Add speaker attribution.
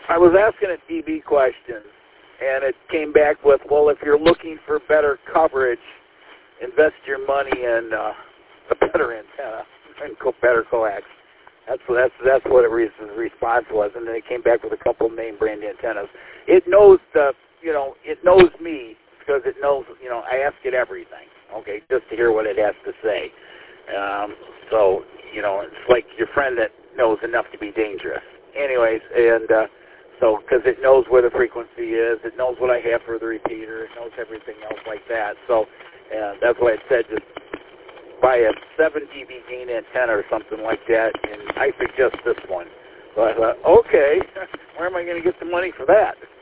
Speaker 1: I was asking a TV question, and it came back with, well, if you're looking for better coverage, invest your money in a better antenna and better coax. That's what the response was, and then it came back with a couple of name brand antennas. It knows it knows me because it knows, I ask it everything, okay, just to hear what it has to say. So, it's like your friend that knows enough to be dangerous. Anyways, and so because it knows where the frequency is, it knows what I have for the repeater, it knows everything else like that. So that's why it said just buy a 7 dB gain antenna or something like that, and I suggest this one. So I thought, okay, where am I going to get the money for that?